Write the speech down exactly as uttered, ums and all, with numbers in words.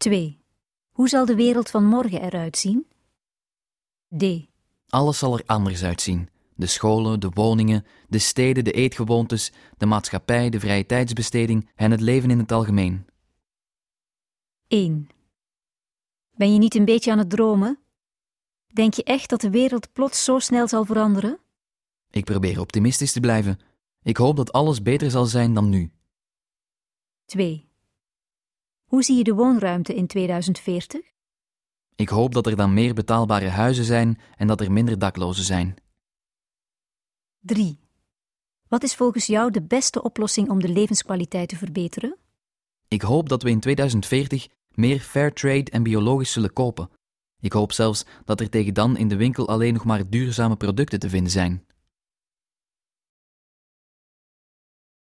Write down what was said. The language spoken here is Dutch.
twee. Hoe zal de wereld van morgen eruit zien? D. Alles zal er anders uitzien. De scholen, de woningen, de steden, de eetgewoontes, de maatschappij, de vrije tijdsbesteding en het leven in het algemeen. één. Ben je niet een beetje aan het dromen? Denk je echt dat de wereld plots zo snel zal veranderen? Ik probeer optimistisch te blijven. Ik hoop dat alles beter zal zijn dan nu. twee. Hoe zie je de woonruimte in tweeduizend veertig? Ik hoop dat er dan meer betaalbare huizen zijn en dat er minder daklozen zijn. drie. Wat is volgens jou de beste oplossing om de levenskwaliteit te verbeteren? Ik hoop dat we in tweeduizend veertig meer fairtrade en biologisch zullen kopen. Ik hoop zelfs dat er tegen dan in de winkel alleen nog maar duurzame producten te vinden zijn.